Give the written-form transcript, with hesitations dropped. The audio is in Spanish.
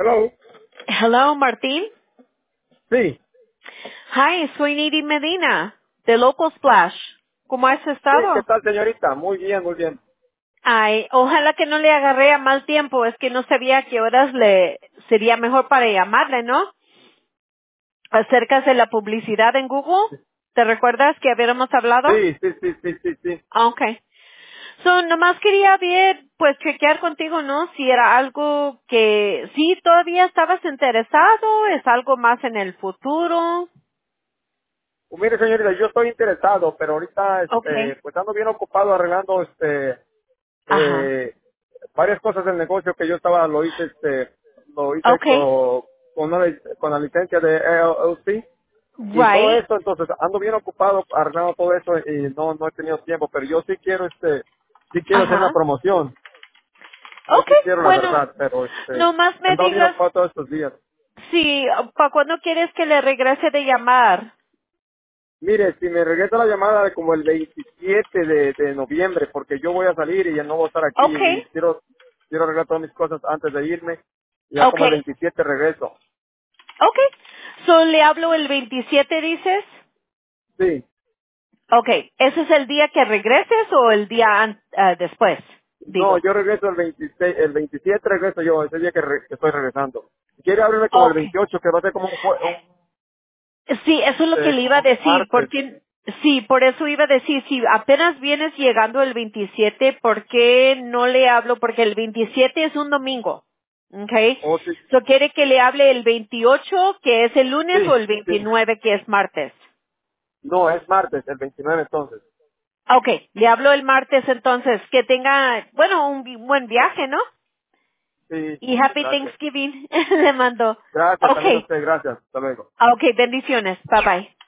Hello. Hello, Martín. Sí, Hi, soy Nidi Medina, de Local Splash. ¿Cómo has sí, ¿qué estado? tal, señorita? Muy bien, muy bien. Ay, ojalá que no le agarré a mal tiempo, es que no sabía a qué horas le sería mejor para llamarle, ¿no? Acerca de la publicidad en Google. ¿Te recuerdas que habíamos hablado? Sí, sí, sí, sí, sí, sí. Okay. So, nomás quería ver, pues chequear contigo, ¿no? Si era algo que sí todavía estabas interesado, es algo más en el futuro. Pues mire, señorita, yo estoy interesado, pero ahorita, Okay. pues ando bien ocupado arreglando, Ajá. varias cosas del negocio que yo estaba, lo hice Okay. con la licencia de LLC y todo Right. esto, entonces ando bien ocupado arreglando todo eso y no he tenido tiempo, pero yo sí quiero, sí quiero hacer una Ajá. promoción. Yo sí Okay, quiero, la bueno, verdad, pero, nomás he me andado bien digas ocupado todos estos días. si, ¿para cuándo quieres que le regrese de llamar? Mire, si me regresa la llamada de como el 27 de noviembre, porque yo voy a salir y ya no voy a estar aquí y Okay. quiero arreglar todas mis cosas antes de irme. Y ya como el Okay. 27 regreso. Okay. So, le hablo el 27, dices? Sí. Okay. ¿Ese es el día que regreses o el día después? No, Digo. yo regreso el 27 regreso yo, ese día que estoy regresando. Si quiere abrirme como el Okay. 28, que va a ser como Sí, eso es lo que le iba a como un decir, martes. porque sí, por eso iba a decir, si apenas vienes llegando el 27, ¿por qué no le hablo? Porque el 27 es un domingo, ¿ok? Oh, sí, So, ¿quiere que le hable el 28, que es el lunes, o sí, el sí. 29, que es martes? No, es martes, el 29 entonces. Ok, le hablo el martes entonces, que tenga, bueno, un buen viaje, ¿no? Sí, Y Happy gracias. Thanksgiving, le mando. Gracias, Ok, también a usted, gracias. Hasta luego. ok, bendiciones, bye bye.